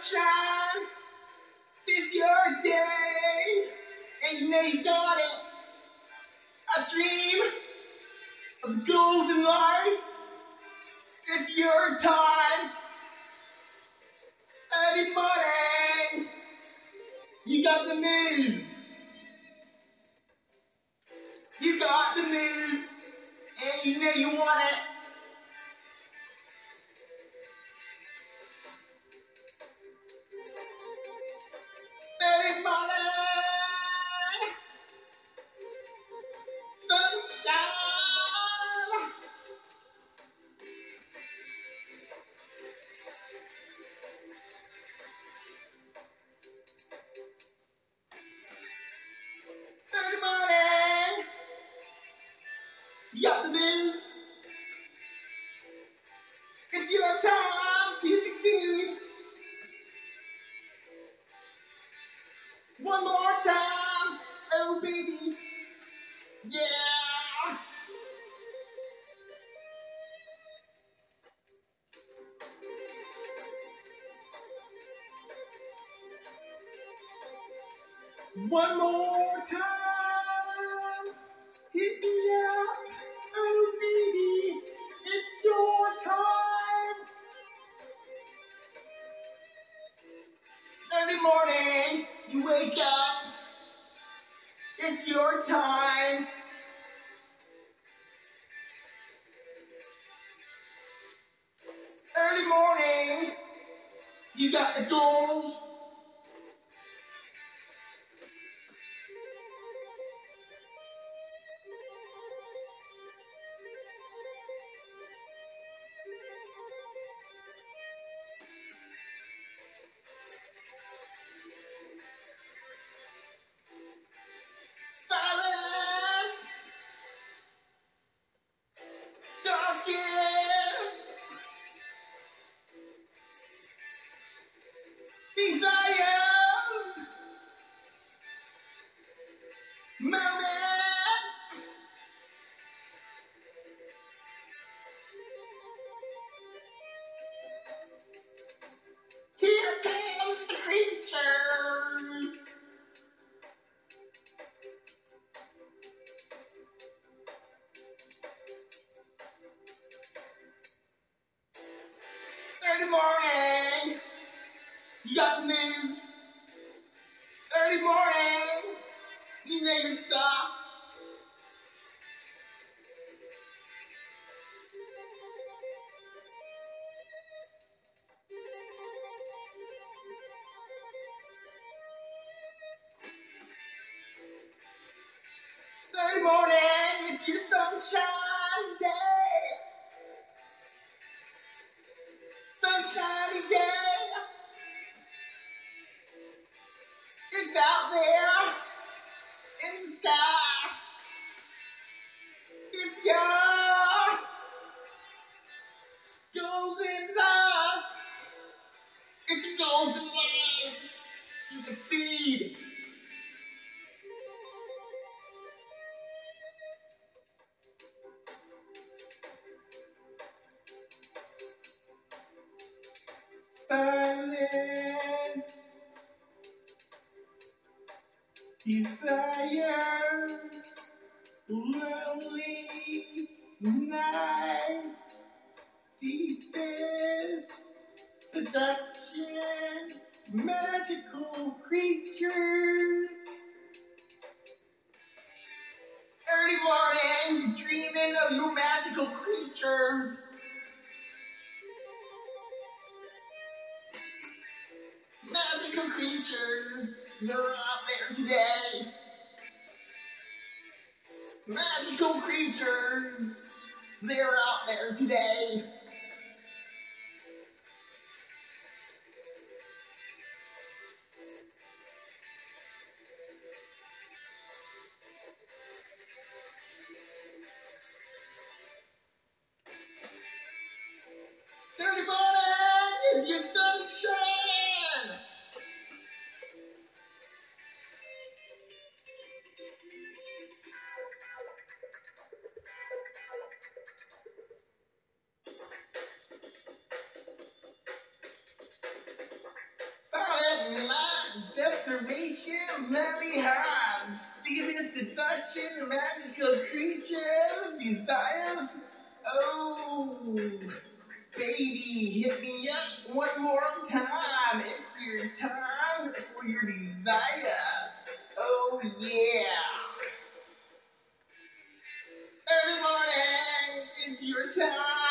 sunshine, it's your day, and you know you got it. A dream of goals in life, it's your time. Early morning, you got the moves. You got the moves, and you know you want it. Early morning, sunshine. Early morning, you got the moves. It's your time to succeed. One more time, oh baby, yeah. One more time, hit me up, oh baby, it's your time. Early morning, you wake up, it's your time. Early morning, you got the goals. Silent, darkest, desires, moments. Here comes the creatures. Early morning, you got the moves. Early morning, you know your stuff. Early morning, it's your sunshine day. Sunshiny day. It's out there in the sky. It's your goals in life. It's your goals in life to succeed. Silent desires, lonely nights, deepest seduction, magical creatures. Early morning, dreaming of your magical creatures. Magical creatures, they're out there today. Magical creatures, they're out there today. Early morning, it's your sunshine. imagination, many have Steven seduction, magical creatures, desires. Oh, baby, hit me up one more time. It's your time for your desire. Oh, yeah. Early morning, it's your time.